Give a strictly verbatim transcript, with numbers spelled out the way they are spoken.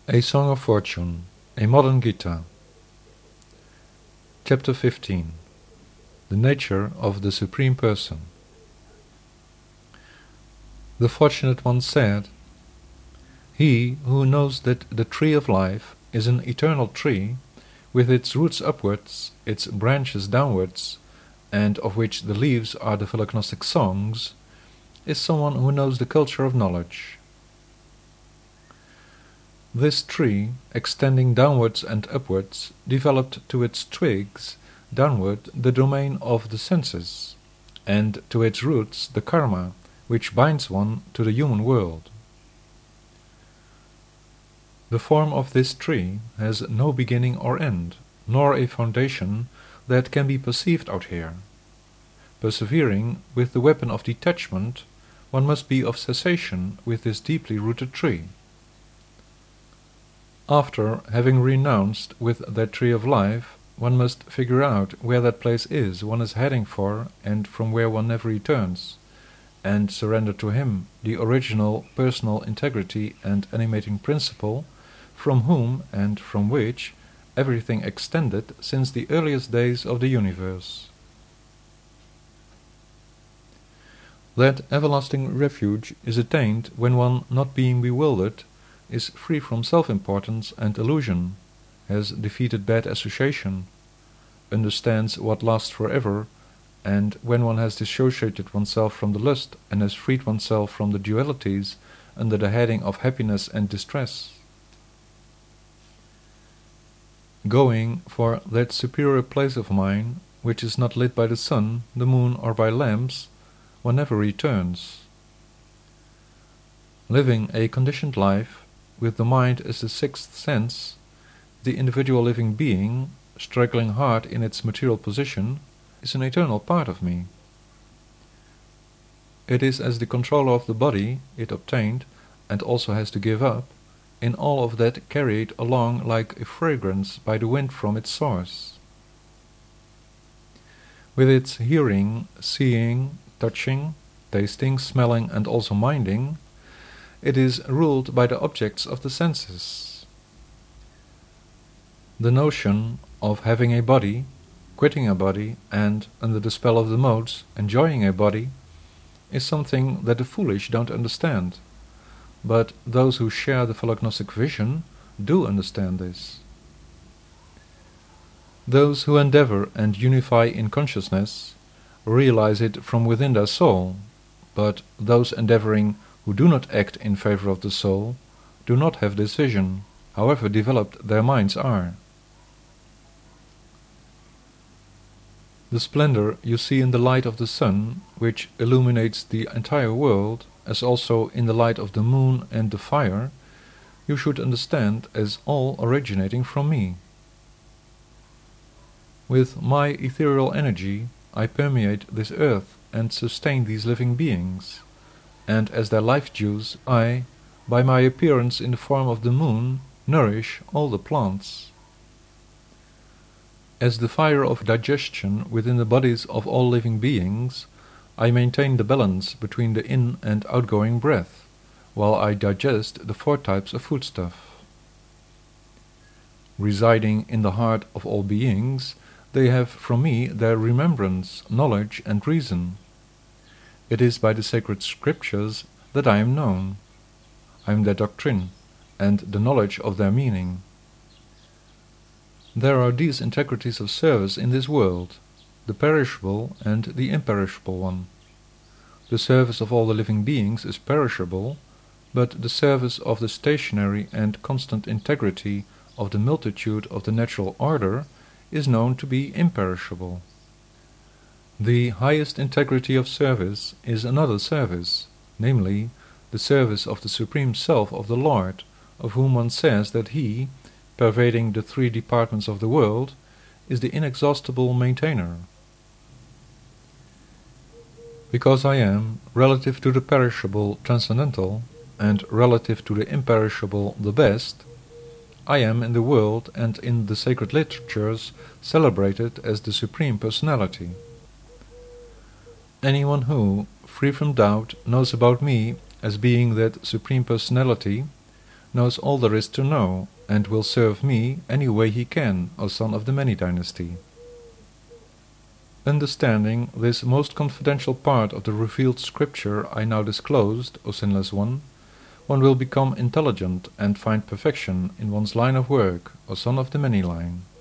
A Song of Fortune, a Modern Gita. Chapter fifteen. The Nature of the Supreme Person. The Fortunate One said, "He who knows that the tree of life is an eternal tree, with its roots upwards, its branches downwards, and of which the leaves are the philognostic songs, is someone who knows the culture of knowledge." This tree, extending downwards and upwards, developed to its twigs downward the domain of the senses, and to its roots the karma, which binds one to the human world. The form of this tree has no beginning or end, nor a foundation that can be perceived out here. Persevering with the weapon of detachment, one must be of cessation with this deeply rooted tree. After having renounced with that tree of life, one must figure out where that place is one is heading for and from where one never returns, and surrender to him the original personal integrity and animating principle from whom and from which everything extended since the earliest days of the universe. That everlasting refuge is attained when one, not being bewildered, is free from self-importance and illusion, has defeated bad association, understands what lasts forever, and when one has dissociated oneself from the lust and has freed oneself from the dualities under the heading of happiness and distress. Going for that superior place of mine, which is not lit by the sun, the moon, or by lamps, one never returns. Living a conditioned life, with the mind as the sixth sense, the individual living being, struggling hard in its material position, is an eternal part of me. It is as the controller of the body it obtained, and also has to give up, in all of that carried along like a fragrance by the wind from its source. With its hearing, seeing, touching, tasting, smelling, and also minding, it is ruled by the objects of the senses. The notion of having a body, quitting a body, and, under the spell of the modes, enjoying a body, is something that the foolish don't understand, but those who share the philognostic vision do understand this. Those who endeavor and unify in consciousness realize it from within their soul, but those endeavoring who do not act in favor of the soul do not have this vision, however developed their minds are. The splendor you see in the light of the sun, which illuminates the entire world, as also in the light of the moon and the fire, you should understand as all originating from me. With my ethereal energy I permeate this earth and sustain these living beings, and as their life juice I, by my appearance in the form of the moon, nourish all the plants. As the fire of digestion within the bodies of all living beings, I maintain the balance between the in- and outgoing breath, while I digest the four types of foodstuff. Residing in the heart of all beings, they have from me their remembrance, knowledge, and reason. It is by the sacred scriptures that I am known. I am their doctrine, and the knowledge of their meaning. There are these integrities of service in this world, the perishable and the imperishable one. The service of all the living beings is perishable, but the service of the stationary and constant integrity of the multitude of the natural order is known to be imperishable. The highest integrity of service is another service, namely, the service of the Supreme Self of the Lord, of whom one says that he, pervading the three departments of the world, is the inexhaustible maintainer. Because I am, relative to the perishable, transcendental, and relative to the imperishable, the best, I am in the world and in the sacred literatures celebrated as the Supreme Personality. Anyone who, free from doubt, knows about me as being that Supreme Personality knows all there is to know, and will serve me any way he can, O son of the Many Dynasty. Understanding this most confidential part of the revealed scripture I now disclosed, O Sinless One, one will become intelligent and find perfection in one's line of work, O son of the Many Line.